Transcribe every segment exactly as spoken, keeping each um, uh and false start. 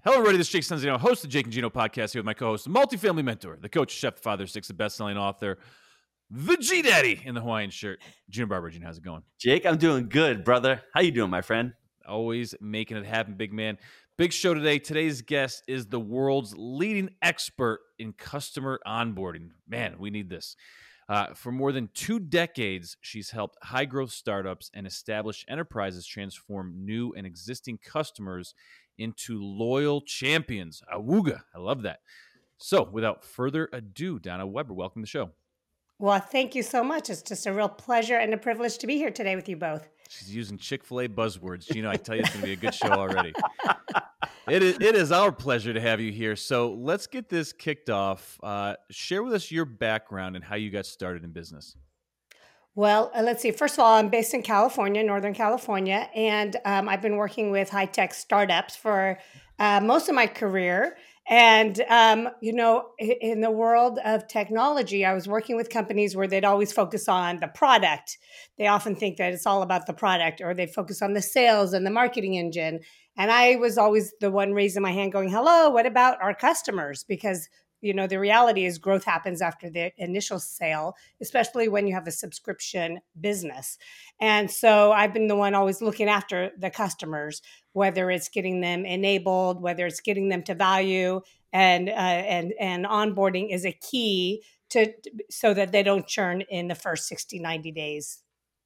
Hello, everybody. This is Jake Sanzino, host of the Jake and Gino podcast, here with my co-host, the multifamily mentor, the coach, chef, the father, six, the best-selling author, the G-Daddy in the Hawaiian shirt, Gino Barber. Gino, how's it going? Jake, I'm doing good, brother. How you doing, my friend? Always making it happen, big man. Big show today. Today's guest is the world's leading expert in customer onboarding. Man, we need this. Uh, for more than two decades, she's helped high-growth startups and established enterprises transform new and existing customers into loyal champions. Awooga. I love that. So without further ado, Donna Weber, welcome to the show. Well, thank you so much. It's just a real pleasure and a privilege to be here today with you both. She's using Chick-fil-A buzzwords. Gino, I tell you, it's going to be a good show already. It is, it is our pleasure to have you here. So let's get this kicked off. Uh, share with us your background and how you got started in business. Well, uh, let's see. First of all, I'm based in California, Northern California, and um, I've been working with high-tech startups for uh, most of my career. And, um, you know, in the world of technology, I was working with companies where they'd always focus on the product. They often think that it's all about the product, or they focus on the sales and the marketing engine. And I was always the one raising my hand going, hello, what about our customers? Because you know, the reality is growth happens after the initial sale, especially when you have a subscription business. And so I've been the one always looking after the customers, whether it's getting them enabled, whether it's getting them to value, and uh, and and onboarding is a key to so that they don't churn in the first sixty, ninety days.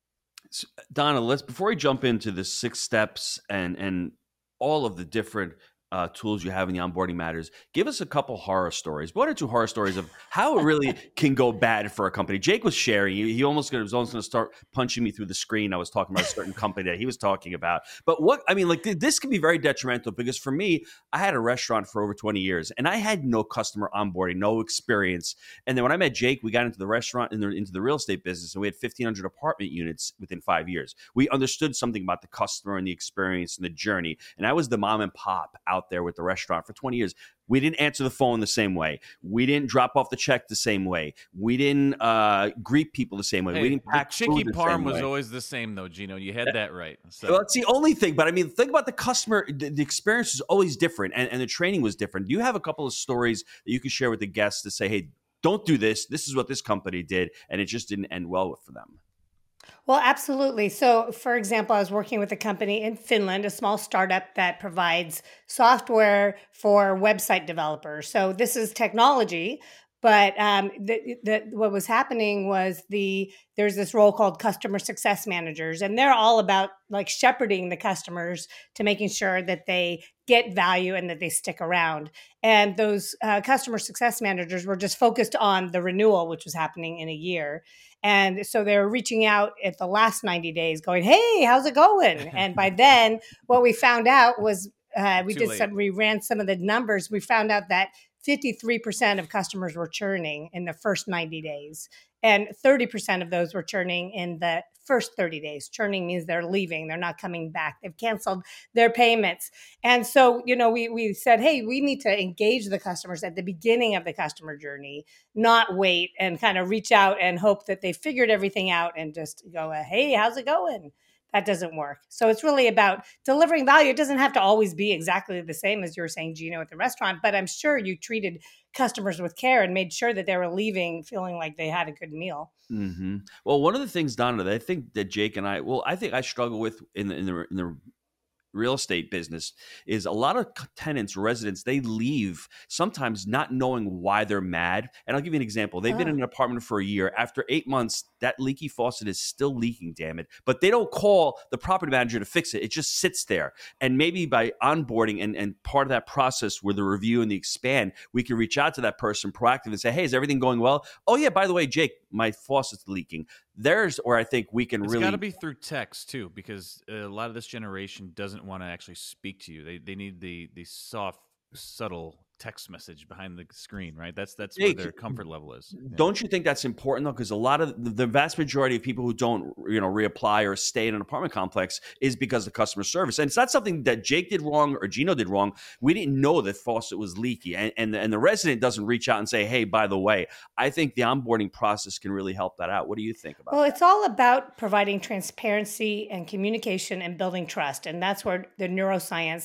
So, Donna, let's before we jump into the six steps and and all of the different Uh, tools you have in the onboarding matters, give us a couple horror stories, one or two horror stories of how it really can go bad for a company. Jake was sharing, he, he almost gonna, was almost going to start punching me through the screen. I was talking about a certain company that he was talking about. But what, I mean, like th- this can be very detrimental because for me, I had a restaurant for over twenty years and I had no customer onboarding, no experience. And then when I met Jake, we got into the restaurant and into the real estate business and we had fifteen hundred apartment units within five years. We understood something about the customer and the experience and the journey. And I was the mom and pop out there with the restaurant for twenty years. We didn't answer the phone the same way. We didn't drop off the check the same way. We didn't uh, greet people the same way. Hey, we didn't pack the food Chicky the Parm same was way. always the same, though, Gino. You had that right. So. Well, that's the only thing. But I mean, think about the customer. The, the experience is always different, and, and the training was different. Do you have a couple of stories that you can share with the guests to say, hey, don't do this. This is what this company did, and it just didn't end well for them? Well, absolutely. So, for example, I was working with a company in Finland, a small startup that provides software for website developers. So this is technology, but um, the, the, what was happening was the there's this role called customer success managers, and they're all about like shepherding the customers to making sure that they get value and that they stick around. And those uh, customer success managers were just focused on the renewal, which was happening in a year. And so they were reaching out at the last ninety days going, hey, how's it going? And by then, what we found out was uh, we Too did late. some, we ran some of the numbers. We found out that fifty-three percent of customers were churning in the first ninety days. And thirty percent of those were churning in the first thirty days. Churning means they're leaving. They're not coming back. They've canceled their payments. And so, you know, we we said, hey, we need to engage the customers at the beginning of the customer journey, not wait and kind of reach out and hope that they figured everything out and just go, hey, how's it going? That doesn't work. So it's really about delivering value. It doesn't have to always be exactly the same as you were saying, Gino, at the restaurant, but I'm sure you treated customers with care and made sure that they were leaving feeling like they had a good meal. Mm-hmm. Well, one of the things, Donna, that I think that Jake and I, well, I think I struggle with in the in the, in the real estate business is a lot of tenants, residents, they leave sometimes not knowing why they're mad. And I'll give you an example. They've oh. been in an apartment for a year. After eight months, that leaky faucet is still leaking, damn it. But they don't call the property manager to fix it. It just sits there. And maybe by onboarding and, and part of that process where the review and the expand, we can reach out to that person proactively and say, hey, is everything going well? Oh, yeah, by the way, Jake, my faucet's leaking. There's where I think we can it's really... It's got to be through text, too, because a lot of this generation doesn't want to actually speak to you. They they need the the soft, subtle text message behind the screen, right? That's that's where Jake, their comfort level is. Yeah. Don't you think that's important, though? Because a lot of the, the vast majority of people who don't, you know, reapply or stay in an apartment complex is because of customer service. And it's not something that Jake did wrong or Gino did wrong. We didn't know that faucet was leaky. And, and, and the resident doesn't reach out and say, hey, by the way, I think the onboarding process can really help that out. What do you think about well, that? Well, it's all about providing transparency and communication and building trust. And that's where the neuroscience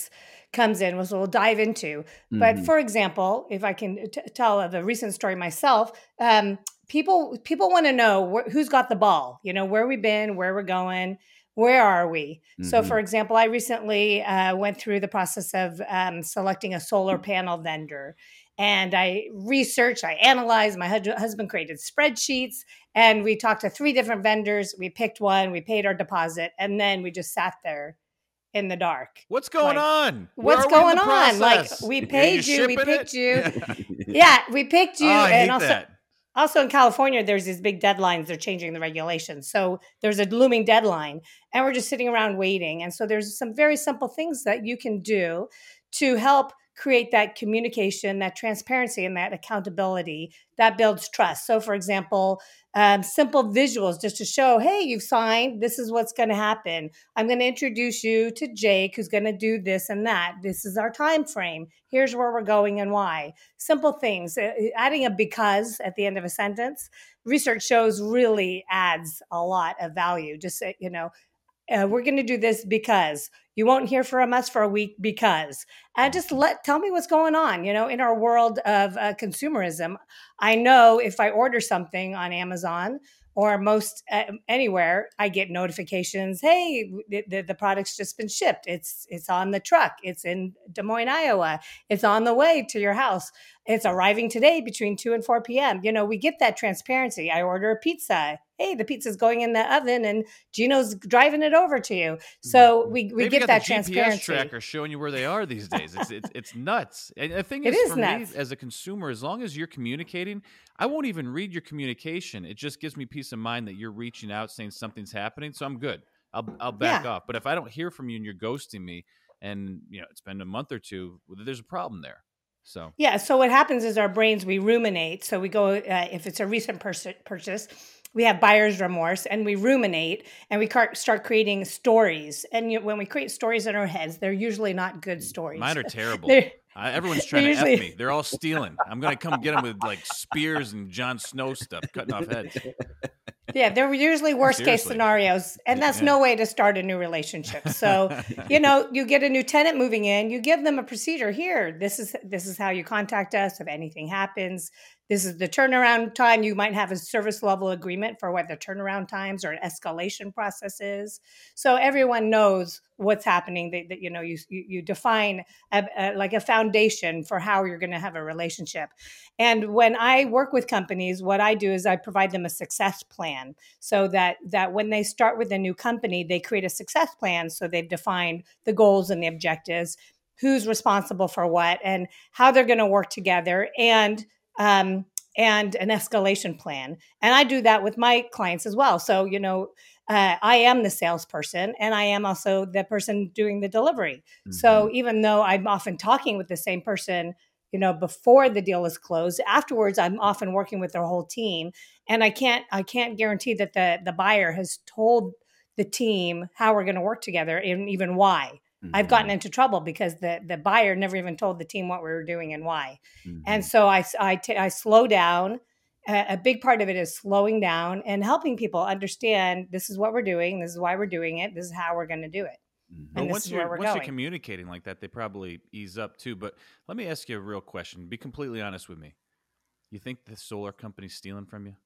comes in, which we'll dive into. Mm-hmm. But for example, if I can t- tell of a recent story myself, um, people people want to know wh- who's got the ball, you know, where we've been, where we're going, where are we? Mm-hmm. So for example, I recently uh, went through the process of um, selecting a solar panel vendor. And I researched, I analyzed, my husband created spreadsheets, and we talked to three different vendors. We picked one, we paid our deposit, and then we just sat there in the dark. What's going like, on? What's going on? Like, we paid you, we picked it? you. Yeah, we picked you. Oh, I and hate also, that. also in California, there's these big deadlines. They're changing the regulations. So there's a looming deadline, and we're just sitting around waiting. And so there's some very simple things that you can do to help create that communication, that transparency, and that accountability that builds trust. So for example, um, simple visuals just to show, hey, you've signed, this is what's going to happen. I'm going to introduce you to Jake, who's going to do this and that. This is our time frame. Here's where we're going and why. Simple things. Uh, adding a because at the end of a sentence, research shows really adds a lot of value. Just, you know, Uh, we're going to do this because you won't hear from us for a week because uh, just let tell me what's going on. You know, in our world of uh, consumerism, I know if I order something on Amazon or most uh, anywhere, I get notifications. Hey, the, the product's just been shipped. It's it's on the truck. It's in Des Moines, Iowa. It's on the way to your house. It's arriving today between two and four p.m. You know, we get that transparency. I order a pizza. Hey, the pizza's going in the oven and Gino's driving it over to you. So we, we get that the transparency. G P S tracker showing you where they are these days. It's it's, it's nuts. And the thing it is, is for nuts. me, as a consumer, as long as you're communicating, I won't even read your communication. It just gives me peace of mind that you're reaching out saying something's happening. So I'm good. I'll I'll back Yeah. off. But if I don't hear from you and you're ghosting me and you know it's been a month or two, there's a problem there. So yeah. So what happens is our brains, we ruminate. So we go, uh, if it's a recent pers- purchase, we have buyer's remorse and we ruminate and we car- start creating stories. And you, when we create stories in our heads, they're usually not good stories. Mine are terrible. I, everyone's trying to usually... F me. They're all stealing. I'm going to come get them with like spears and Jon Snow stuff, cutting off heads. Yeah, they're usually worst Seriously. case scenarios. And that's yeah. no way to start a new relationship. So, you know, you get a new tenant moving in, you give them a procedure here. This is this is how you contact us if anything happens. This is the turnaround time. You might have a service level agreement for what the turnaround times or an escalation process is. So everyone knows what's happening. That, that you know, you you, you define a, a, like a foundation for how you're going to have a relationship. And when I work with companies, what I do is I provide them a success plan so that that when they start with a new company, they create a success plan. So they've defined the goals and the objectives, who's responsible for what, and how they're going to work together, and Um, and an escalation plan. And I do that with my clients as well. So, you know, uh, I am the salesperson and I am also the person doing the delivery. Mm-hmm. So even though I'm often talking with the same person, you know, before the deal is closed, afterwards, I'm often working with their whole team. And I can't, I can't guarantee that the, the buyer has told the team how we're going to work together and even why. Mm-hmm. I've gotten into trouble because the, the buyer never even told the team what we were doing and why. Mm-hmm. And so I, I, t- I slow down. A, a big part of it is slowing down and helping people understand this is what we're doing. This is why we're doing it. This is how we're going to do it. Mm-hmm. And well, once, you're, once you're communicating like that, they probably ease up too. But let me ask you a real question. Be completely honest with me. You think the solar company's stealing from you?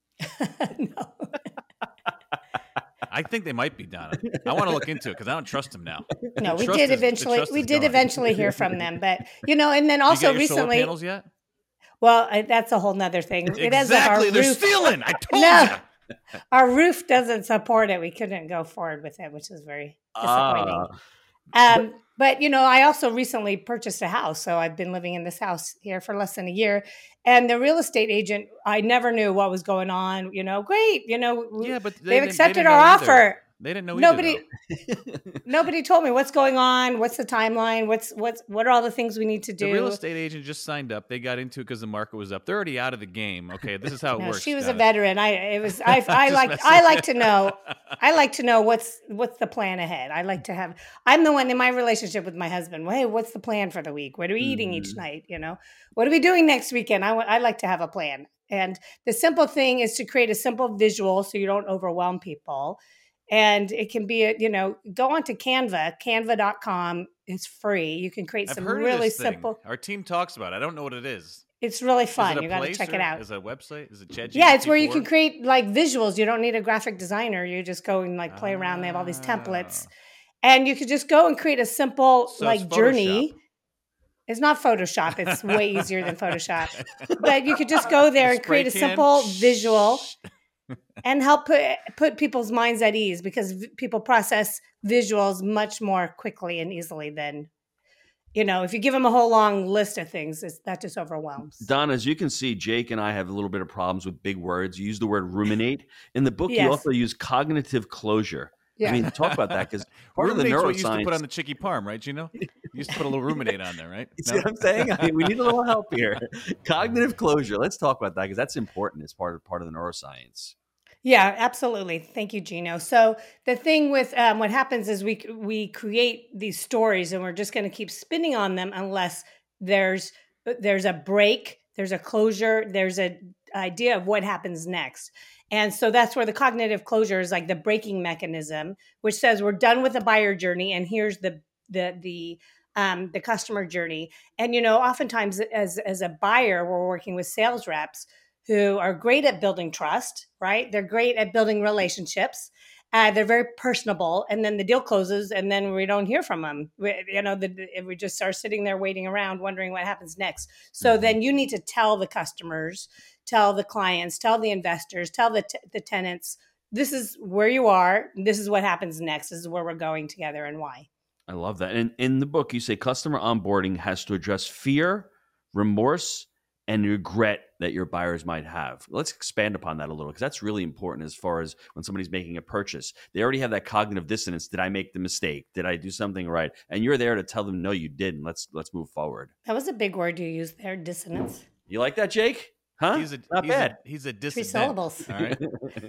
No. I think they might be, Donna. I want to look into it because I don't trust them now. No, we did is, eventually. We did gone. eventually hear from them, but you know, and then also you get your recently. Solar panels yet? Well, I, that's a whole nother thing. Exactly, it ends up our they're roof, stealing. I told no, you. Our roof doesn't support it. We couldn't go forward with it, which is very disappointing. Uh, um, but you know, I also recently purchased a house, so I've been living in this house here for less than a year. And the real estate agent, I never knew what was going on. You know, great. You know, yeah, but they, they've they, accepted they our either. offer. They didn't know nobody. Either, nobody told me what's going on. What's the timeline? What's what's what are all the things we need to do? The real estate agent just signed up. They got into it because the market was up. They're already out of the game. Okay, this is how it no, works. She was Donna. a veteran. I it was. I I like I like to know. I like to know what's what's the plan ahead. I like to have. I'm the one in my relationship with my husband. Well, hey, what's the plan for the week? What are we mm-hmm. eating each night? You know, what are we doing next weekend? I I like to have a plan. And the simple thing is to create a simple visual so you don't overwhelm people. And it can be, a, you know, go onto Canva, canva dot com. It's free. You can create I've some heard of really this thing. simple. Our team talks about it. I don't know what it is. It's really Is it fun. a You got to place check or it out. Is it a website? Is it ChatGPT? Yeah, it's where you can create like visuals. You don't need a graphic designer. You just go and like play around. They have all these templates. Ah. And you could just go and create a simple So like it's journey. Photoshop. It's not Photoshop. It's way easier than Photoshop. But you could just go there and Spray create a can? simple visual and help put put people's minds at ease, because v- people process visuals much more quickly and easily than, you know, if you give them a whole long list of things, it's, that just overwhelms. Don, as you can see, Jake and I have a little bit of problems with big words. You use the word ruminate. In the book, you Yes. also use cognitive closure. Yeah. I mean, talk about that, because part of the Ruminate's what you used to neuroscience. put on the chicky parm, right, Gino? You used to put a little ruminate on there, right? You see what I'm saying? I mean, we need a little help here. Cognitive closure. Let's talk about that, because that's important as part of part of the neuroscience. Yeah, absolutely. Thank you, Gino. So the thing with um, what happens is we we create these stories, and we're just going to keep spinning on them unless there's there's a break, there's a closure, there's a idea of what happens next. And so that's where the cognitive closure is like the braking mechanism, which says we're done with the buyer journey, and here's the the the um, the customer journey. And you know, oftentimes as as a buyer, we're working with sales reps who are great at building trust, right? They're great at building relationships. Uh, they're very personable, and then the deal closes, and then we don't hear from them. We, you know, the, we just are sitting there waiting around, wondering what happens next. So Mhm. then you need to tell the customers, tell the clients, tell the investors, tell the t- the tenants, this is where you are. This is what happens next. This is where we're going together, and why. I love that. And in the book, you say customer onboarding has to address fear, remorse, and regret that your buyers might have. Let's expand upon that a little, because that's really important as far as when somebody's making a purchase. They already have that cognitive dissonance. Did I make the mistake? Did I do something right? And you're there to tell them, no, you didn't. Let's let's move forward. That was a big word you used there, dissonance. You like that, Jake? Huh? He's a, Not he's bad. A, he's a Three dissident. syllables. All right.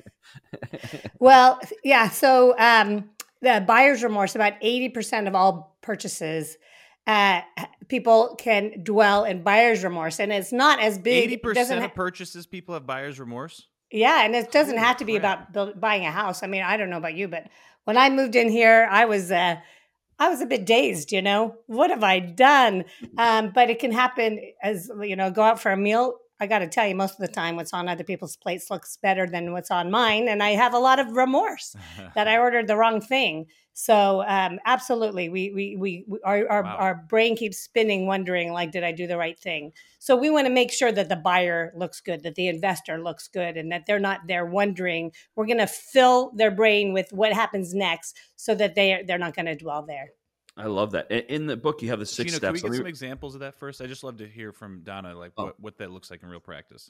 Well, yeah. So um, the buyer's remorse, about eighty percent of all purchases, uh, people can dwell in buyer's remorse. And it's not as big. Eighty it doesn't percent ha- of purchases, people have buyer's remorse. Yeah, and it doesn't Holy have to be crap. about build, buying a house. I mean, I don't know about you, but when I moved in here, I was uh, I was a bit dazed. You know, what have I done? Um, but it can happen as you know, go out for a meal. I got to tell you, most of the time, what's on other people's plates looks better than what's on mine, and I have a lot of remorse that I ordered the wrong thing. So, um, absolutely, we we we, we our our, Wow. our brain keeps spinning, wondering like, did I do the right thing? So we want to make sure that the buyer looks good, that the investor looks good, and that they're not there wondering. We're going to fill their brain with what happens next, so that they they're not going to dwell there. I love that. In- In the book, you have the six Gino, steps. can we Let get me- some examples of that first? I just love to hear from Donna, like Oh. what, what that looks like in real practice.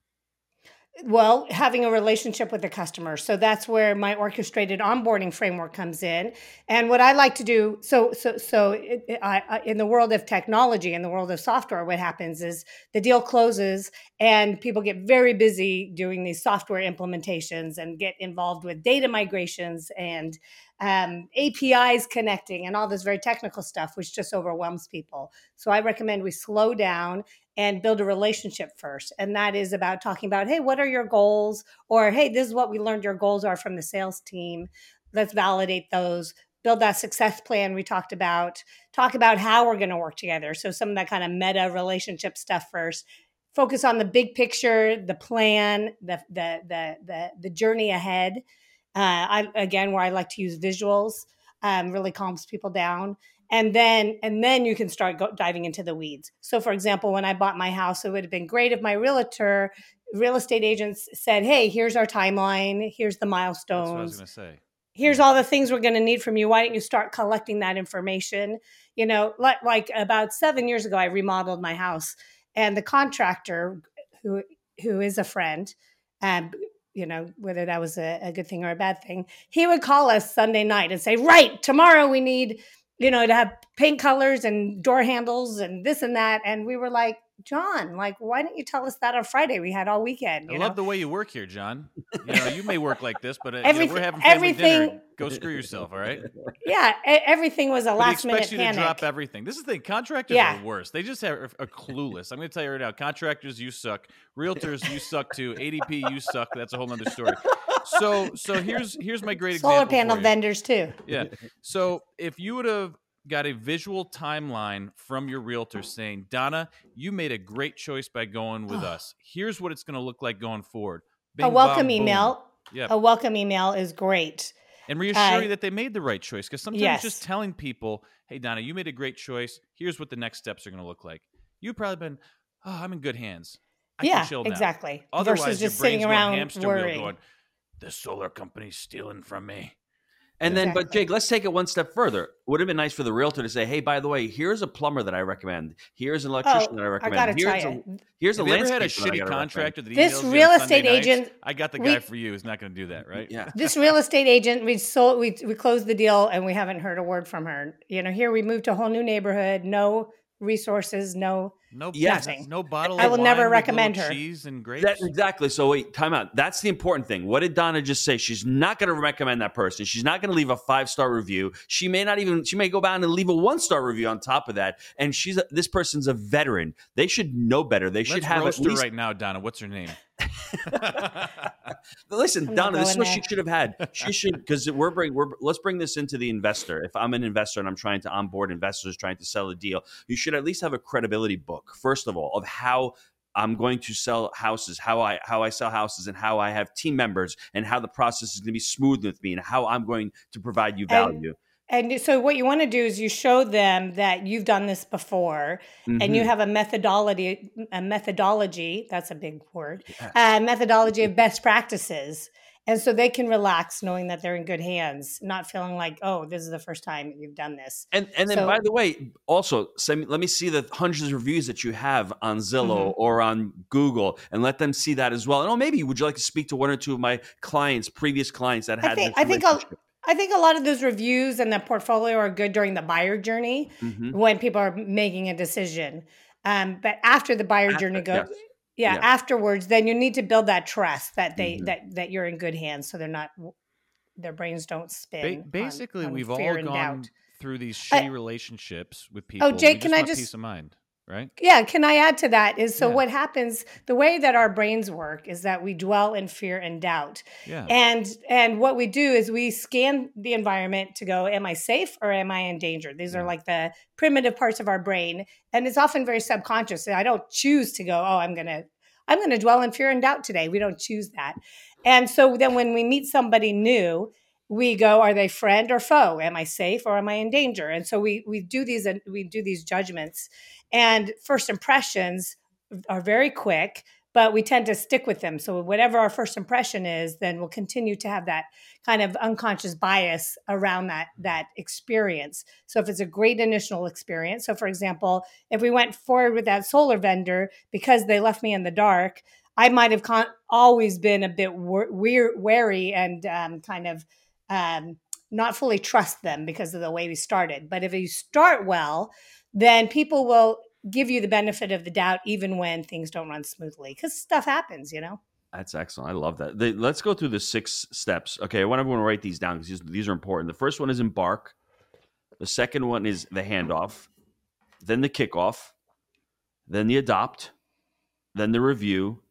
Well, having a relationship with the customer. So that's where my orchestrated onboarding framework comes in. And what I like to do, so so so it, it- I, I, in the world of technology, in the world of software, what happens is the deal closes and people get very busy doing these software implementations and get involved with data migrations and um, A P Is connecting and all this very technical stuff, which just overwhelms people. So I recommend we slow down and build a relationship first. And that is about talking about, hey, what are your goals? Or, hey, this is what we learned your goals are from the sales team. Let's validate those. Build that success plan we talked about. Talk about how we're going to work together. So some of that kind of meta relationship stuff first. Focus on the big picture, the plan, the the the the, the journey ahead. Uh, I again, where I like to use visuals, um, really calms people down. And then, and then you can start go, diving into the weeds. So, for example, when I bought my house, it would have been great if my realtor, real estate agents said, "Hey, here's our timeline. Here's the That's what I was milestones. going to say. Here's all the things we're going to need from you. Why don't you start collecting that information?" You know, like like about seven years ago, I remodeled my house, and the contractor, who who is a friend, and you know, whether that was a, a good thing or a bad thing, he would call us Sunday night and say, "Right, tomorrow we need, you know, to have paint colors and door handles and this and that." And we were like, "John, like, why didn't you tell us that on Friday? We had all weekend." I You love know? the way you work here, John. You know, you may work like this, but uh, you know, Everything- we're having family dinner. everything- Go screw yourself, all right? Yeah, e- everything was a But he last minute expects you to panic. drop everything. This is the thing. Contractors Yeah. are worse. They just have, are clueless. I'm going to tell you right now. Contractors, you suck. Realtors, you suck too. A D P, you suck. That's a whole other story. So so here's here's my great Solar example panel for you. vendors too. Yeah. So if you would have got a visual timeline from your realtor saying, Donna, you made a great choice by going with us. Here's what it's going to look like going forward. Bing, A welcome bam, email. Boom. Yep. A welcome email is great. And reassure Uh, you that they made the right choice. Because sometimes yes. just telling people, hey, Donna, you made a great choice. Here's what the next steps are going to look like. You've probably been, oh, I'm in good hands. I yeah, can chill now. exactly. Otherwise, Versus your just brain's sitting going around hamster wheel worrying. going, the solar company's stealing from me. And then, but Exactly. Jake, let's take it one step further. Would have been nice for the realtor to say, "Hey, by the way, here's a plumber that I recommend. Here's an electrician Oh, that I I recommend. gotta here's tell a you. here's a Have you ever had a landscaper that I shitty gotta contractor that This emails you real on Sunday estate nights? agent- I got the we- guy for you. He's not going to do that, right? recommend." Yeah. This real estate agent, we sold, we we closed the deal, and we haven't heard a word from her. You know, here we moved to a whole new neighborhood, no resources, no. No, Yes. nothing. No bottle I of will wine never with recommend little her. cheese and grapes. That, exactly. So wait, time out. That's the important thing. What did Donna just say? She's not going to recommend that person. She's not going to leave a five star review. She may not even. She may go down and leave a one star review on top of that. And she's a, this person's a veteran. They should know better. They should Let's have roast at her least. right now, Donna. What's her name? Listen, I'm not Donna, this is going what there. she should have had. She should, because we're bring we're let's bring this into the investor. If I'm an investor and I'm trying to onboard investors trying to sell a deal, you should at least have a credibility book, first of all, of how I'm going to sell houses, how I how I sell houses, and how I have team members, and how the process is going to be smooth with me, and how I'm going to provide you value. And, and so what you want to do is you show them that you've done this before, and you Mhm. have a methodology, a methodology. That's a big word. Yes. A methodology of best practices. And so they can relax knowing that they're in good hands, not feeling like, oh, this is the first time you've done this. And and then, So- by the way, also send me, let me see the hundreds of reviews that you have on Zillow Mhm. or on Google, and let them see that as well. And oh, maybe would you like to speak to one or two of my clients, previous clients that I had think this I think a, relationship? I think a lot of those reviews and the portfolio are good during the buyer journey Mhm. when people are making a decision. Um, but after the buyer After, journey goes, yes. yeah, Yeah. afterwards, then you need to build that trust that they Mhm. that that you're in good hands, so they're not their brains don't Ba- spin. on- basically, on we've fear all and gone doubt. through these I- shitty relationships with people. Oh, Jake, we can just I want just- peace of mind, right? Yeah, can I add to that? Is so Yeah. what happens, the way that our brains work is that we dwell in fear and doubt. Yeah. And and what we do is we scan the environment to go, am I safe or am I in danger? These Yeah. are like the primitive parts of our brain. And it's often very subconscious. I don't choose to go, oh, I'm gonna, I'm gonna dwell in fear and doubt today. We don't choose that. And so then when we meet somebody new, we go, are they friend or foe? Am I safe or am I in danger? And so we we do these we do these judgments. And first impressions are very quick, but we tend to stick with them. So whatever our first impression is, then we'll continue to have that kind of unconscious bias around that that experience. So if it's a great initial experience, so for example, if we went forward with that solar vendor because they left me in the dark, I might have con- always been a bit wor- weir- wary and um, kind of um, not fully trust them because of the way we started. But if you start well, then people will give you the benefit of the doubt even when things don't run smoothly because stuff happens, you know? That's excellent. I love that. The, let's go through the six steps. Okay, I want everyone to write these down because these, these are important. The first one is embark. The second one is the handoff. Then the kickoff. Then the adopt. Then the review.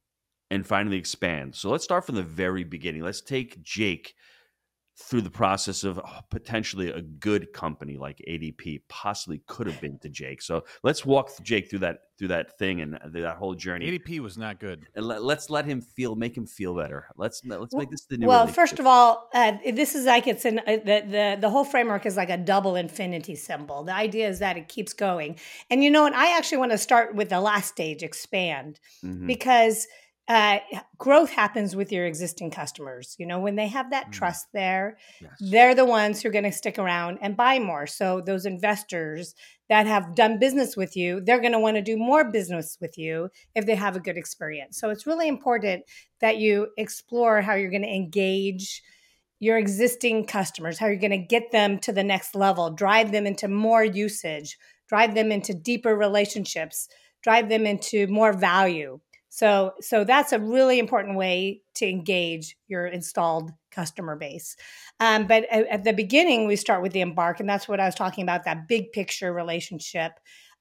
And finally expand. So let's start from the very beginning. Let's take Jake through the process of oh, potentially a good company like A D P possibly could have been to Jake. So let's walk Jake through that through that thing and that whole journey. A D P was not good. And let, let's let him feel, make him feel better. Let's let's make this the new. Well, first of all, uh, this is like it's an uh, the, the the whole framework is like a double infinity symbol. The idea is that it keeps going, and you know, and I actually want to start with the last stage, expand, Mhm. because uh, growth happens with your existing customers. You know, when they have that Mm. trust there, Yes. they're the ones who are going to stick around and buy more. So those investors that have done business with you, they're going to want to do more business with you if they have a good experience. So it's really important that you explore how you're going to engage your existing customers, how you're going to get them to the next level, drive them into more usage, drive them into deeper relationships, drive them into more value. So, so that's a really important way to engage your installed customer base. Um, but at, at the beginning, we start with the embark, and that's what I was talking about, that big picture relationship.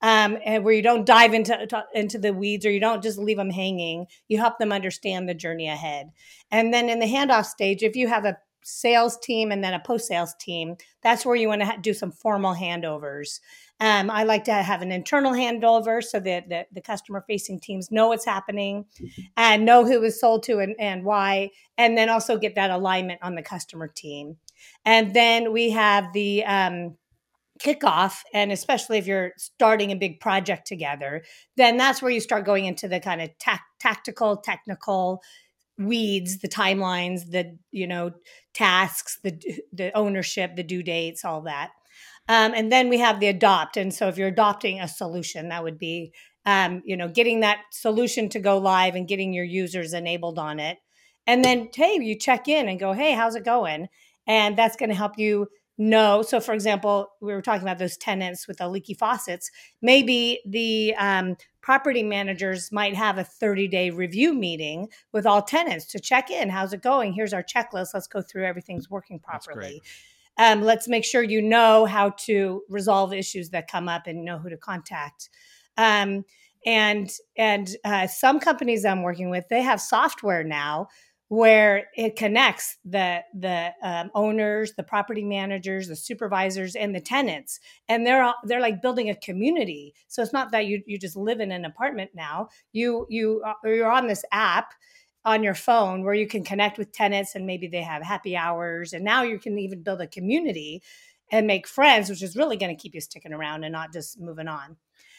um, and where you don't dive into to, into the weeds, or you don't just leave them hanging. You help them understand the journey ahead. And then in the handoff stage, if you have a sales team and then a post-sales team, that's where you want to ha- do some formal handovers. Um, I like to have an internal handover so that the, the customer-facing teams know what's happening and know who was sold to and, and why, and then also get that alignment on the customer team. And then we have the um, kickoff, and especially if you're starting a big project together, then that's where you start going into the kind of ta- tactical, technical weeds, the timelines, the, you know, tasks, the the ownership, the due dates, all that. Um, and then we have the adopt. And so if you're adopting a solution, that would be, um, you know, getting that solution to go live and getting your users enabled on it. And then, hey, you check in and go, hey, how's it going? And that's going to help you know. So, for example, we were talking about those tenants with the leaky faucets. Maybe the um, property managers might have a thirty-day review meeting with all tenants to check in. How's it going? Here's our checklist. Let's go through everything's working properly. Um, let's make sure you know how to resolve issues that come up and know who to contact. Um, and and uh, some companies I'm working with, they have software now where it connects the the um, owners, the property managers, the supervisors, and the tenants, and they're all, they're like building a community. So it's not that you you just live in an apartment now. You you you're on this app on your phone where you can connect with tenants, and maybe they have happy hours, and now you can even build a community and make friends, which is really going to keep you sticking around and not just moving on.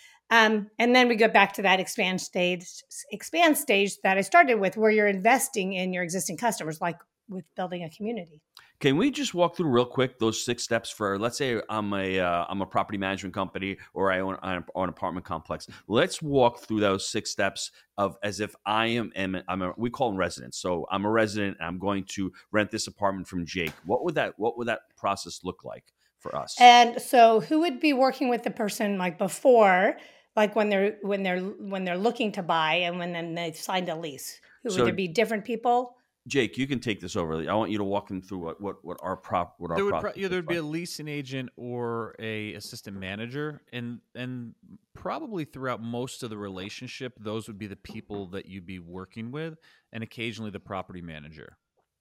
Um, and then we go back to that expand stage, expand stage that I started with, where you're investing in your existing customers, like with building a community. Can we just walk through real quick those six steps for, let's say I'm a uh, I'm a property management company, or I own, I own an apartment complex. Let's walk through those six steps of as if I am, am I'm a, we call them residents. So I'm a resident and I'm going to rent this apartment from Jake. What would that what would that process look like for us? And so who would be working with the person like before, like when they're when they're when they're looking to buy, and when then they've signed a lease? Who So- would there be different people? Jake, you can take this over. I want you to walk them through what what, what our prop what our There would process pro- yeah, there would looks be a like. leasing agent or a assistant manager, and and probably throughout most of the relationship, those would be the people that you'd be working with, and occasionally the property manager.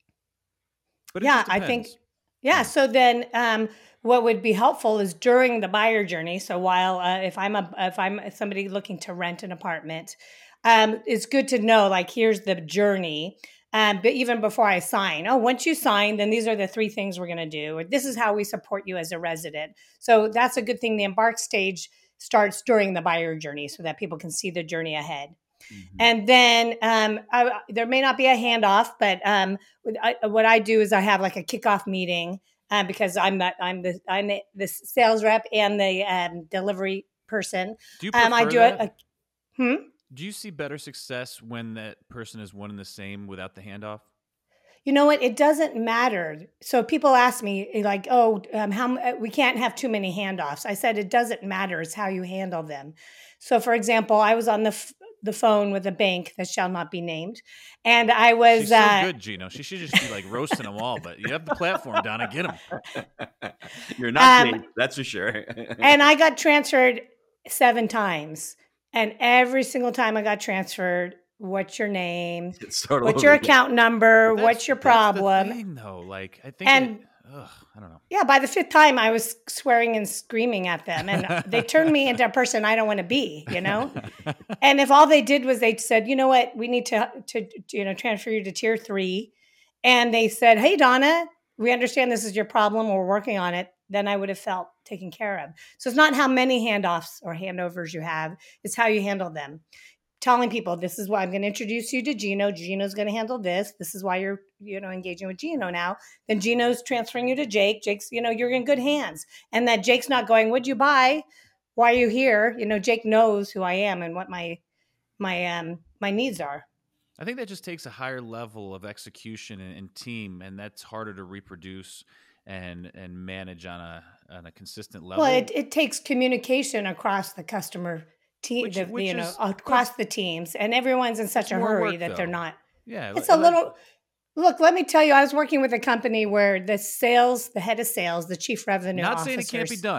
But it Yeah, just I think. depends. Yeah. Yeah. So then, um, what would be helpful is during the buyer journey. So while uh, if I'm a if I'm somebody looking to rent an apartment, um, it's good to know like here's the journey. Um, but even before I sign, oh, once you sign, then these are the three things we're going to do. Or this is how we support you as a resident. So that's a good thing. The embark stage starts during the buyer journey, so that people can see the journey ahead. Mhm. And then um, I, there may not be a handoff, but um, what, I, what I do is I have like a kickoff meeting uh, because I'm not I'm the I'm the, the sales rep and the um, delivery person. Do you prefer Um, I do that? a, a hmm? Do you see better success when that person is one and the same without the handoff? You know what? It doesn't matter. So people ask me like, "Oh, um, how m- we can't have too many handoffs." I said it doesn't matter. It's how you handle them. So, for example, I was on the f- the phone with a bank that shall not be named, and I was She's so uh, good, Gino. She should just be like roasting them all. But you have the platform, Donna. Get them. You're not Um, Jake, that's for sure. and I got transferred seven times. And every single time I got transferred, what's your name? Start all What's over your again. account number? But What's your that's problem? the thing, though. Like I think, And- it, ugh, I don't know. Yeah, by the fifth time, I was swearing and screaming at them. And they turned me into a person I don't want to be, you know? And if all they did was they said, you know what, we need to, to you know, transfer you to tier three. And they said, hey, Donna, we understand this is your problem. We're working on it. Then I would have felt taken care of. So it's not how many handoffs or handovers you have. It's how you handle them. Telling people, this is why I'm going to introduce you to Gino. Gino's going to handle this. This is why you're, you know, engaging with Gino now. Then Gino's transferring you to Jake. Jake's, you know, you're in good hands. And that Jake's not going, what'd you buy? Why are you here? You know, Jake knows who I am and what my, my, um, my needs are. I think that just takes a higher level of execution and, and team, and that's harder to reproduce and and manage on a on a consistent level. Well, it, it takes communication across the customer team, Which- the, which you know, is- across the teams, and everyone's in such It's a more hurry work, that they're though. not. yeah, It's like- a little. Look, let me tell you, I was working with a company where the sales, the head of sales, the chief revenue Not officer. saying it can't be done.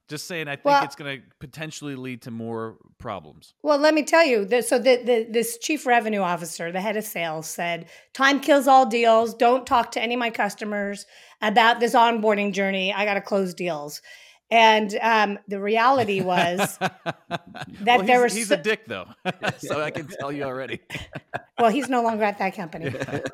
Just saying, I think Well- it's going to potentially lead to more problems. Well, let me tell you. th- So the, the this chief revenue officer, the head of sales, said, "Time kills all deals. Don't talk to any of my customers about this onboarding journey. I got to close deals." And um, the reality was, well, there he's, were he's so- a dick, though. So I can tell you already. well, he's no longer at that company.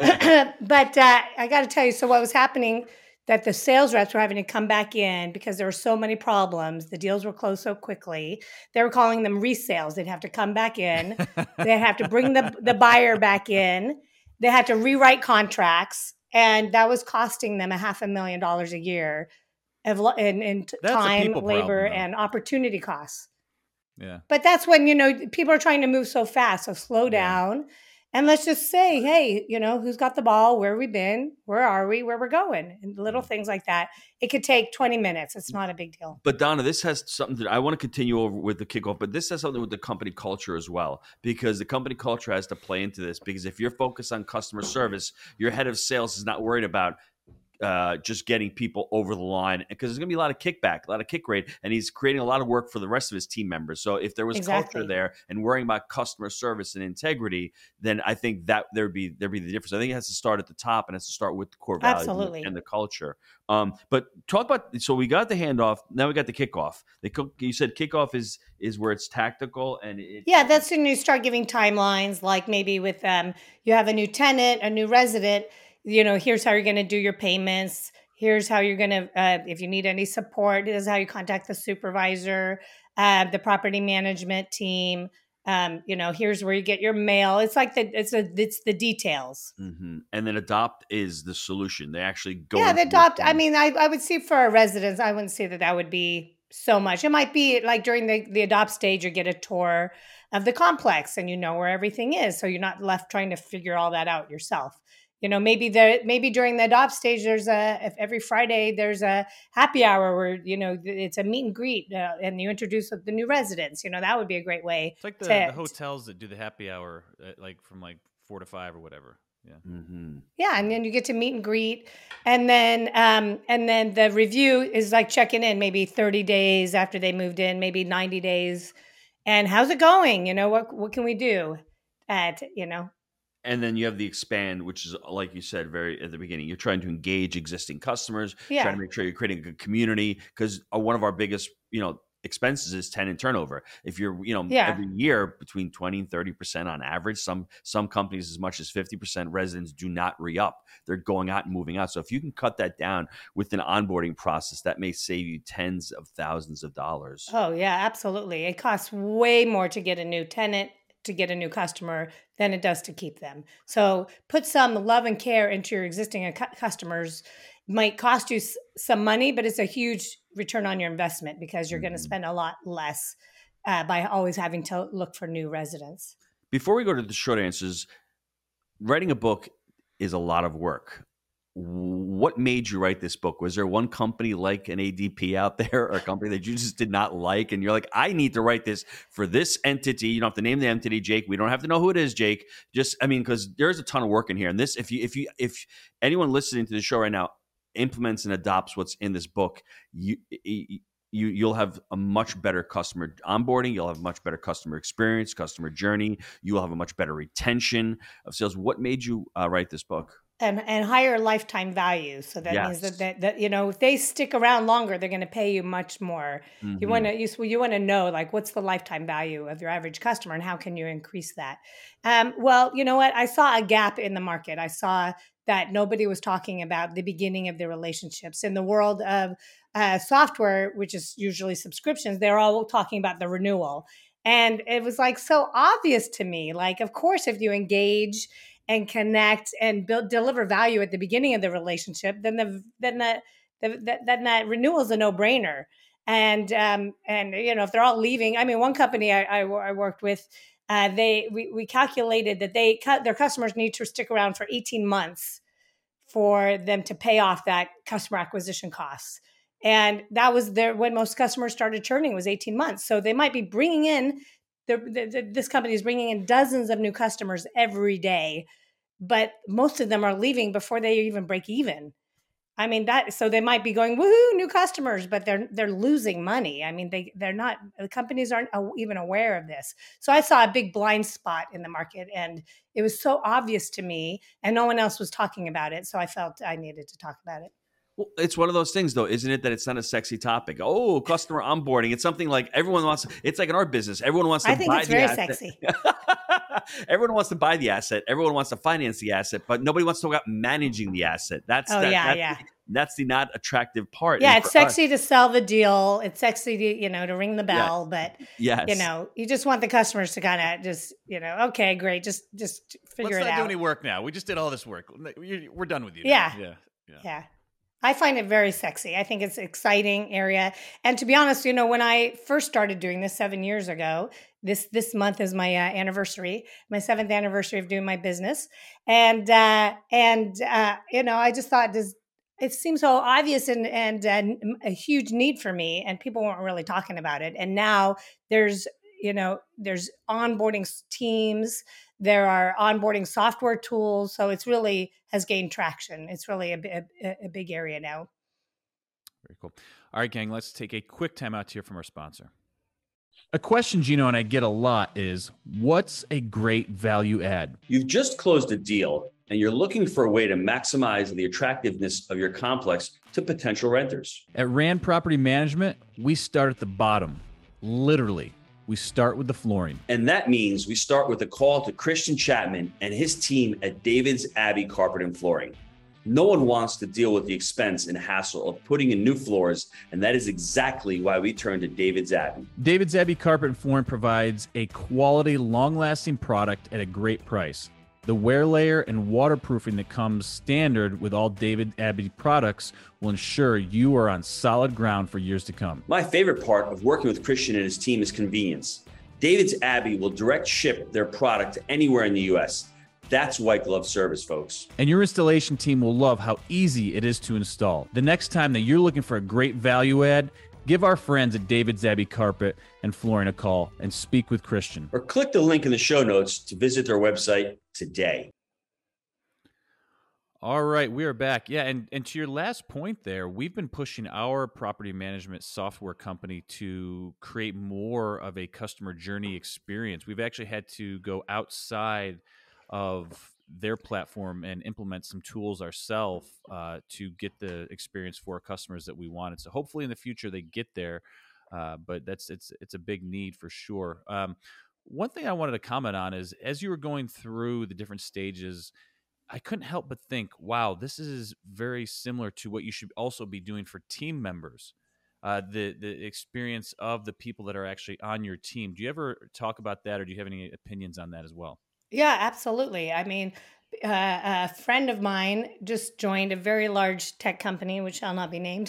But uh, I got to tell you, so what was happening? That the sales reps were having to come back in because there were so many problems. The deals were closed so quickly. They were calling them resales. They'd have to come back in. They'd have to bring the, the buyer back in. They had to rewrite contracts. And that was costing them a half a million dollars a year of lo- in, in t- That's a time, people labor, problem, though. and opportunity costs. Yeah. But that's when, you know, people are trying to move so fast. So slow Yeah. down. And let's just say, hey, you know, who's got the ball? Where have we been? Where are we? Where we're going? And little things like that. It could take twenty minutes. It's not a big deal. But Donna, this has something that I want to continue over with the kickoff, but this has something with the company culture as well, because the company culture has to play into this. Because if you're focused on customer service, your head of sales is not worried about uh, just getting people over the line, because there's going to be a lot of kickback, a lot of kick rate, and he's creating a lot of work for the rest of his team members. So if there was Exactly. culture there and worrying about customer service and integrity, then I think that there'd be there'd be the difference. I think it has to start at the top and has to start with the core values and the- Absolutely. and the culture. Um, but talk about, so we got the handoff, now we got the kickoff. The cook, you said kickoff is is where it's tactical and it, Yeah, that's when you start giving timelines, like maybe with um, you have a new tenant, a new resident, you know, here's how you're going to do your payments. Here's how you're going to, uh, if you need any support, this is how you contact the supervisor, uh, the property management team. Um, you know, here's where you get your mail. It's like the, it's a, it's the details. Mhm. And then adopt is the solution. They actually go. Yeah, into the your adopt. I phone. mean, I, I would see for our residents, I wouldn't say that that would be so much. It might be like during the, the adopt stage, you get a tour of the complex and you know where everything is. So you're not left trying to figure all that out yourself. You know, maybe there, maybe during the adopt stage, there's a, if every Friday there's a happy hour where, you know, it's a meet and greet uh, and you introduce the new residents. You know, that would be a great way. It's like the, to- the hotels that do the happy hour, at like from like four to five or whatever. Yeah. Mhm. Yeah, and then you get to meet and greet, and then um, and then the review is like checking in, maybe thirty days after they moved in, maybe ninety days, and how's it going? You know, what what can we do? At you know, And then you have the expand, which is, like you said, very at the beginning. You're trying to engage existing customers, Yeah. trying to make sure you're creating a good community, because one of our biggest, you know, expenses is tenant turnover. If you're, you know, Yeah. every year between twenty and thirty percent on average, some some companies as much as fifty percent residents do not re-up. They're going out and moving out. So if you can cut that down with an onboarding process, that may save you tens of thousands of dollars. oh yeah, absolutely. It costs way more to get a new tenant, to get a new customer, than it does to keep them. So put some love and care into your existing cu- customers. Might cost you s- some money, but it's a huge return on your investment because you're going to Mhm. spend a lot less uh, by always having to look for new residents. Before we go to the short answers, writing a book is a lot of work. What made you write this book? Was there one company like an A D P out there, or a company that you just did not like, and you're like, I need to write this for this entity? You don't have to name the entity, Jake. We don't have to know who it is, Jake. Just, I mean, because there's a ton of work in here. And this, if you, if you, if anyone listening to the show right now implements and adopts what's in this book, you, you you'll have a much better customer onboarding. You'll have a much better customer experience, customer journey. You will have a much better retention of sales. What made you uh, write this book? And and higher lifetime value. So that means Yes. that, that that you know if they stick around longer, they're going to pay you much more. You Mhm. want to you, you want to know like what's the lifetime value of your average customer and how can you increase that? Um, well, you know what? I saw a gap in the market. I saw that nobody was talking about the beginning of the relationships in the world of uh, software, which is usually subscriptions. They're all talking about the renewal, and it was like so obvious to me. Like, of course, if you engage and connect and build deliver value at the beginning of the relationship, then the then the, the, the then that renewal is a no brainer. And um and you know if they're all leaving, I mean, one company I I, I worked with, uh, they we, we calculated that they cut their customers need to stick around for eighteen months for them to pay off that customer acquisition costs. And that was their when most customers started churning was eighteen months. So they might be bringing in the, the, the, this company is bringing in dozens of new customers every day, but most of them are leaving before they even break even. I mean that, so they might be going, woohoo, new customers, but they're they're losing money. I mean, they they're not, the companies aren't even aware of this. So I saw a big blind spot in the market, and it was so obvious to me, and no one else was talking about it. So I felt I needed to talk about it. Well, it's one of those things, though, isn't it, that it's not a sexy topic? Oh, customer onboarding. It's something like everyone wants. It's like in our business, everyone wants to I think buy it's the very asset. sexy. Everyone wants to buy the asset. Everyone wants to finance the asset, but nobody wants to talk about managing the asset. That's Oh that, yeah, that's, yeah. The, that's the not attractive part. Yeah, And it's for us- sexy to sell the deal. It's sexy to, you know, to ring the bell, but yes. you know, you just want the customers to kind of just, you know, okay, great, just just figure Let's it not do out. any work now. We just did all this work. We're done with you. Yeah. Now. Yeah. Yeah. Yeah. I find it very sexy. I think it's an exciting area. And to be honest, you know, when I first started doing this seven years ago, this this month is my uh, anniversary, my seventh anniversary of doing my business. And, uh, and uh, you know, I just thought this, it seems so obvious and, and uh, a huge need for me, and people weren't really talking about it. And now there's, you know, there's onboarding teams, there are onboarding software tools. So it's really has gained traction. It's really a, a, a big area now. Very cool. All right, gang, let's take a quick time out to hear from our sponsor. A question Gino and I get a lot is, what's a great value add? You've just closed a deal and you're looking for a way to maximize the attractiveness of your complex to potential renters. At Rand Property Management, we start at the bottom, literally. We start with the flooring. And that means we start with a call to Christian Chapman and his team at David's Abbey Carpet and Flooring. No one wants to deal with the expense and hassle of putting in new floors, and that is exactly why we turn to David's Abbey. David's Abbey Carpet and Flooring provides a quality, long-lasting product at a great price. The wear layer and waterproofing that comes standard with all David Abbey products will ensure you are on solid ground for years to come. My favorite part of working with Christian and his team is convenience. David's Abbey will direct ship their product to anywhere in the U S. That's white glove service, folks. And your installation team will love how easy it is to install. The next time that you're looking for a great value add, give our friends at David's Abbey Carpet and Flooring a call and speak with Christian. Or click the link in the show notes to visit their website today. All right, we are back. Yeah, and, and to your last point there, we've been pushing our property management software company to create more of a customer journey experience. We've actually had to go outside of their platform and implement some tools ourselves uh, to get the experience for our customers that we wanted. So hopefully in the future they get there, uh, but that's it's it's a big need for sure. Um, one thing I wanted to comment on is, as you were going through the different stages, I couldn't help but think, wow, this is very similar to what you should also be doing for team members. Uh, the the experience of the people that are actually on your team. Do you ever talk about that, or do you have any opinions on that as well? Yeah, absolutely. I mean, uh, a friend of mine just joined a very large tech company, which shall not be named,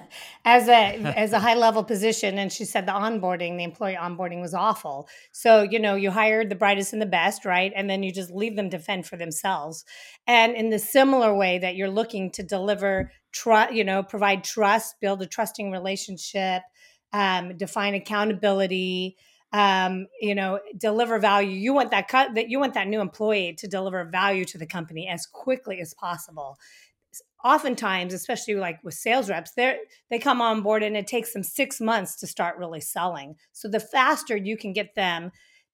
as a as a high level position, and she said the onboarding, the employee onboarding, was awful. So you know, you hired the brightest and the best, right? And then you just leave them to fend for themselves. And in the similar way that you're looking to deliver trust, you know, provide trust, build a trusting relationship, um, define accountability. Um, you know, deliver value. You want that cut that you want that new employee to deliver value to the company as quickly as possible. Oftentimes, especially like with sales reps, they they come on board and it takes them six months to start really selling. So the faster you can get them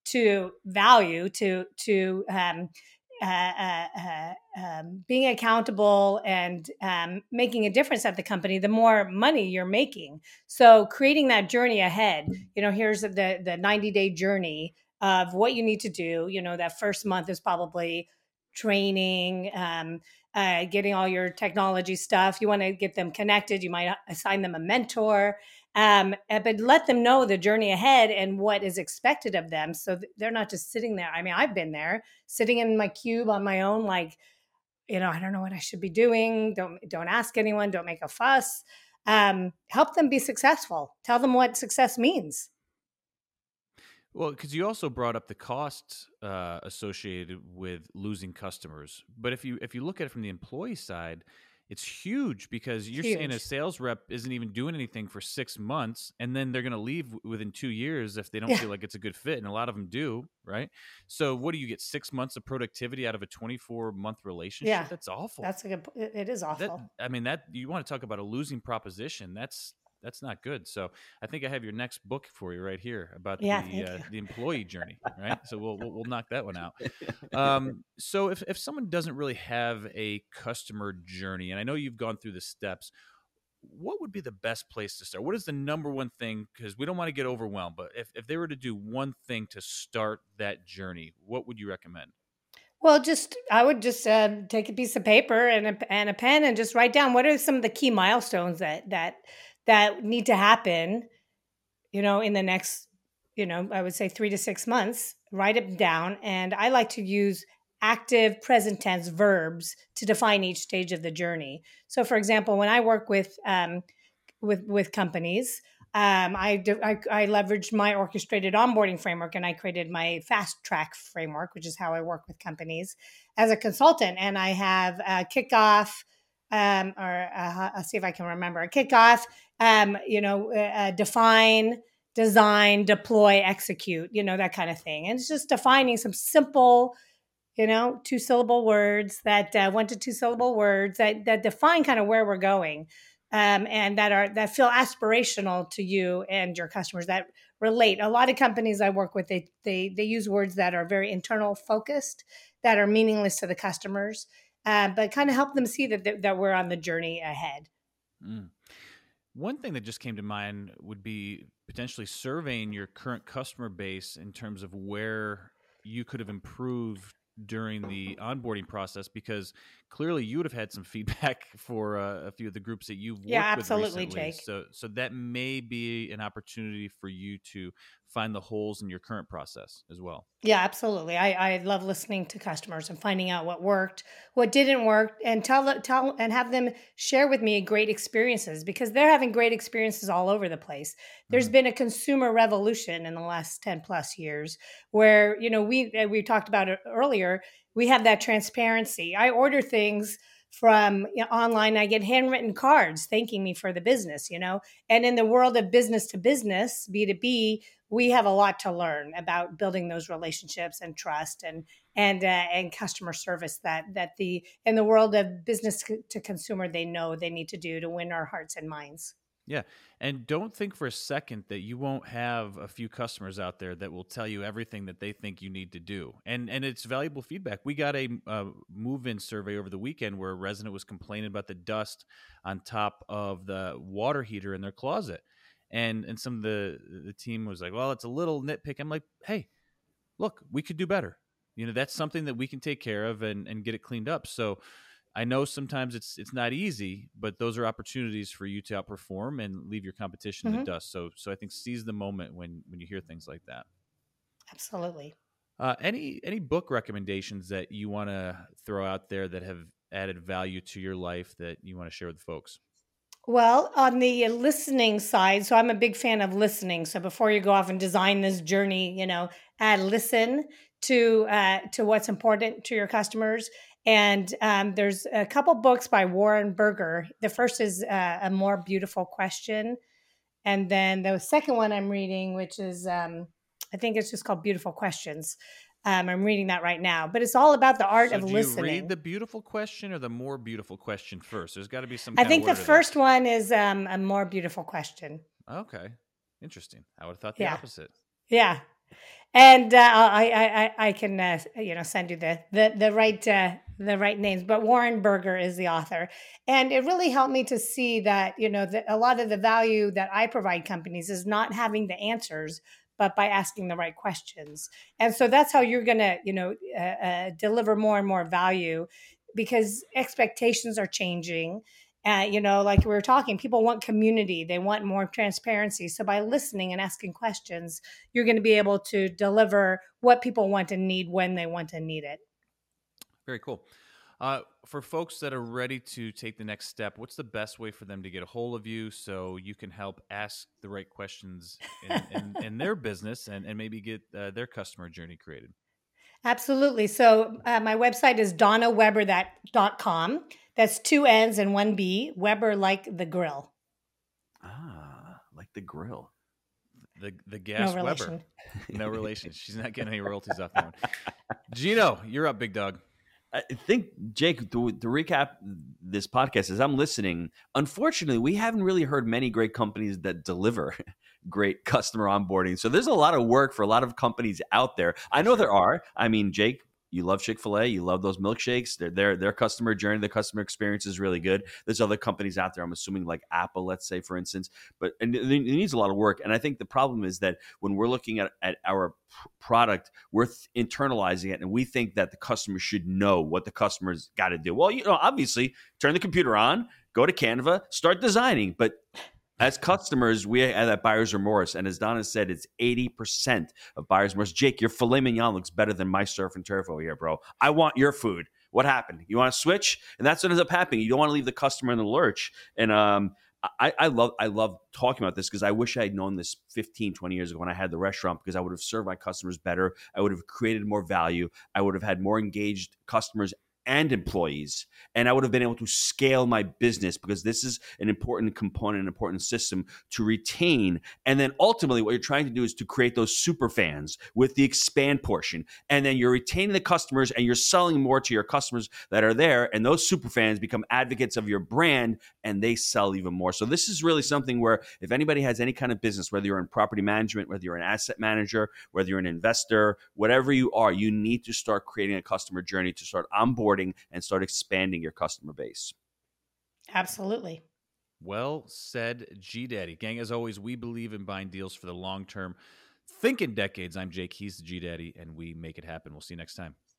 to value, to to um, uh, uh, uh, um, being accountable and um, making a difference at the company, the more money you're making. So creating that journey ahead, you know, here's the the ninety day journey of what you need to do. You know, that first month is probably training, um, uh, getting all your technology stuff. You want to get them connected. You might assign them a mentor. Um, but let them know the journey ahead and what is expected of them. So they're not just sitting there. I mean, I've been there sitting in my cube on my own, like, you know, I don't know what I should be doing. Don't, don't ask anyone. Don't make a fuss. Um, help them be successful. Tell them what success means. Well, because you also brought up the costs uh, associated with losing customers. But if you if you look at it from the employee side, it's huge because you're Huge. saying a sales rep isn't even doing anything for six months and then they're going to leave w- within two years if they don't Yeah. feel like it's a good fit. And a lot of them do, right? So what do you get? Six months of productivity out of a twenty-four month relationship? Yeah. That's awful. That's a good, it it is that, awful. I mean, that you want to talk about a losing proposition. That's, that's not good. So I think I have your next book for you right here about Yeah, the thank uh, you. the employee journey, right? So we'll, we'll we'll knock that one out. Um, so if if someone doesn't really have a customer journey, and I know you've gone through the steps, what would be the best place to start? What is the number one thing? Because we don't want to get overwhelmed, but if if they were to do one thing to start that journey, what would you recommend? Well, just I would just uh, take a piece of paper and a, and a pen and just write down what are some of the key milestones that that that need to happen, you know, in the next, you know, I would say three to six months. Write it down, and I like to use active present tense verbs to define each stage of the journey. So, for example, when I work with um, with with companies. Um, I, do- I I leveraged my orchestrated onboarding framework and I created my fast track framework, which is how I work with companies as a consultant. And I have a kickoff, um, or uh, I'll see if I can remember a kickoff. Um, you know, uh, define, design, deploy, execute. You know, that kind of thing. And it's just defining some simple, you know, two syllable words that uh, one to two syllable words that that define kind of where we're going, um, and that are that feel aspirational to you and your customers that relate. A lot of companies I work with, they they they use words that are very internal focused, that are meaningless to the customers, uh, but kind of help them see that that that we're on the journey ahead. Mm. One thing that just came to mind would be potentially surveying your current customer base in terms of where you could have improved during the onboarding process, because clearly you would have had some feedback for uh, a few of the groups that you've worked Yeah, with absolutely, recently. Jake. So, so that may be an opportunity for you to find the holes in your current process as well. Yeah, absolutely. I, I love listening to customers and finding out what worked, what didn't work, and tell the- tell and have them share with me great experiences, because they're having great experiences all over the place. There's Mhm. been a consumer revolution in the last ten plus years where, you know, we uh, we talked about it earlier. We have that transparency. I order things from, you know, online. I get handwritten cards thanking me for the business, you know. And in the world of business to business, B two B, we have a lot to learn about building those relationships and trust and and uh, and customer service that that the in the world of business to consumer they know they need to do to win our hearts and minds. Yeah. And don't think for a second that you won't have a few customers out there that will tell you everything that they think you need to do. And and it's valuable feedback. We got a, uh move-in survey over the weekend where a resident was complaining about the dust on top of the water heater in their closet. And and some of the the team was like, well, it's a little nitpick. I'm like, hey, look, we could do better. You know, that's something that we can take care of and, and get it cleaned up. So I know sometimes it's it's not easy, but those are opportunities for you to outperform and leave your competition in Mm-hmm. the dust. So so I think seize the moment when when you hear things like that. Absolutely. Uh, any any book recommendations that you want to throw out there that have added value to your life that you want to share with folks? Well, on the listening side, so I'm a big fan of listening. So before you go off and design this journey, you know, add listen to uh, to what's important to your customers. And um, there's a couple books by Warren Berger. The first is uh, A More Beautiful Question, and then the second one I'm reading, which is um, I think it's just called Beautiful Questions. Um, I'm reading that right now, but it's all about the art So of do you listening. read the beautiful question or the more beautiful question first? There's got to be some I kind think of the order to first this. one is um, A More Beautiful Question. Okay. Interesting. I would have thought the Yeah. opposite. Yeah, and uh, I, I I I can uh, you know send you the the the right uh, the right names, but Warren Berger is the author, and it really helped me to see that you know that a lot of the value that I provide companies is not having the answers, but by asking the right questions, and so that's how you're gonna you know uh, uh, deliver more and more value, because expectations are changing. Uh, you know, like we were talking, people want community, they want more transparency. So by listening and asking questions, you're going to be able to deliver what people want and need when they want and need it. Very cool. Uh, for folks that are ready to take the next step, what's the best way for them to get a hold of you so you can help ask the right questions in, in, in their business and, and maybe get uh, their customer journey created? Absolutely. So uh, my website is donna weber dot com. That's two N's and one B. Weber like the grill. Ah, like the grill. The the gas No Weber. relation. No relation. She's not getting any royalties off that one. Gino, you're up, big dog. I think, Jake, to, to recap this podcast, as I'm listening, unfortunately, we haven't really heard many great companies that deliver great customer onboarding. So there's a lot of work for a lot of companies out there. I know there are. I mean, Jake, you love Chick-fil-A. You love those milkshakes. Their, their, their customer journey, their customer experience is really good. There's other companies out there, I'm assuming like Apple, let's say, for instance. But and it, it needs a lot of work. And I think the problem is that when we're looking at, at our product, we're th- internalizing it, and we think that the customer should know what the customer's got to do. Well, you know, obviously, turn the computer on, go to Canva, start designing. But as customers, we have that buyer's remorse. And as Donna said, it's eighty percent of buyer's remorse. Jake, your filet mignon looks better than my surf and turf over here, bro. I want your food. What happened? You want to switch? And that's what ends up happening. You don't want to leave the customer in the lurch. And um, I, I love I love talking about this because I wish I had known this fifteen, twenty years ago when I had the restaurant, because I would have served my customers better. I would have created more value. I would have had more engaged customers and employees, and I would have been able to scale my business, because this is an important component, an important system to retain. And then ultimately what you're trying to do is to create those super fans with the expand portion. And then you're retaining the customers and you're selling more to your customers that are there. And those super fans become advocates of your brand and they sell even more. So this is really something where if anybody has any kind of business, whether you're in property management, whether you're an asset manager, whether you're an investor, whatever you are, you need to start creating a customer journey to start onboarding and start expanding your customer base. Absolutely. Well said, G Daddy. Gang, as always, we believe in buying deals for the long term. Think in decades. I'm Jake. He's the G Daddy, and we make it happen. We'll see you next time.